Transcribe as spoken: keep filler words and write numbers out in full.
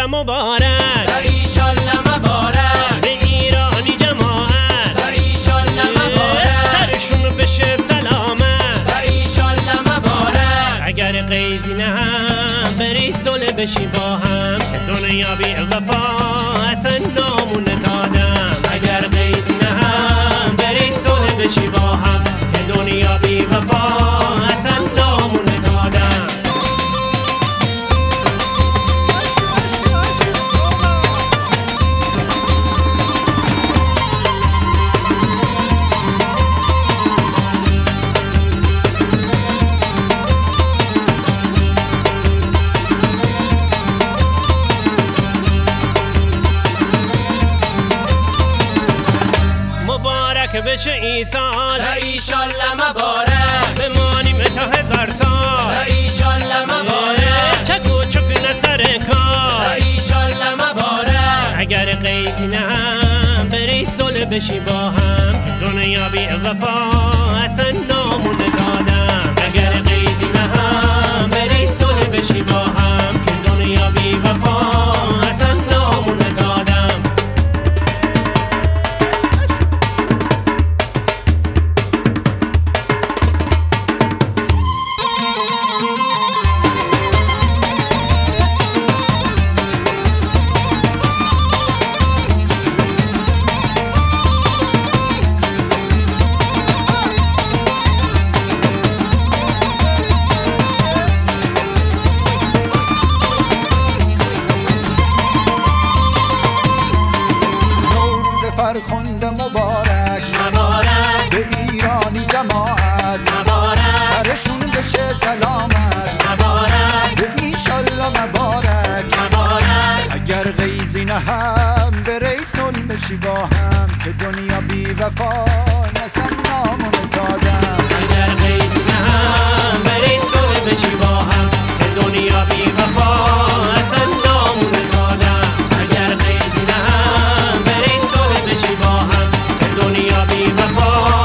ایشالله مبارک، و ایشالله مبارک، به ایرانی جماعت، و ایشالله مبارک، سرشون بشه سلامت، و ایشالله مبارک. اگر قیدی نه هم بری صلح بشی با هم که دنیا بی وفا اصلا نامون دادم. اگر قیدی نه هم بری صلح بشی با هم که دنیا بی وفا اصلا نامون دادم. مبارک بشه این سال، و ایشالله مبارک، بمانیم تا هزار و سال، ایشالله مبارک، چک و چک نه سر و کار. ایشالله مبارک. اگر قیدی نه هم بری صلح بشی با هم که دنیا بی وفا اصلا نامون دادم. اگر قیدی نه هم بری صلح بشی با هم که دنیا بی وفا اصلا نامون دادم. فرخنده مبارک، مبارک، به ایرانی جماعت، مبارک، سرشون بشه سلامت، مبارک، به ایشالله مبارک. مبارک. اگر قیزی نه هم بری صلح بشی با هم که دنیا بی وفا نسم نامون دادم. اگر قیدی نه هم بری صلح بشی با هم که دنیا بی وفا اصلا نامون دادم. اگر قیدی نه هم بری صلح بشی با هم که دنیا بی وفا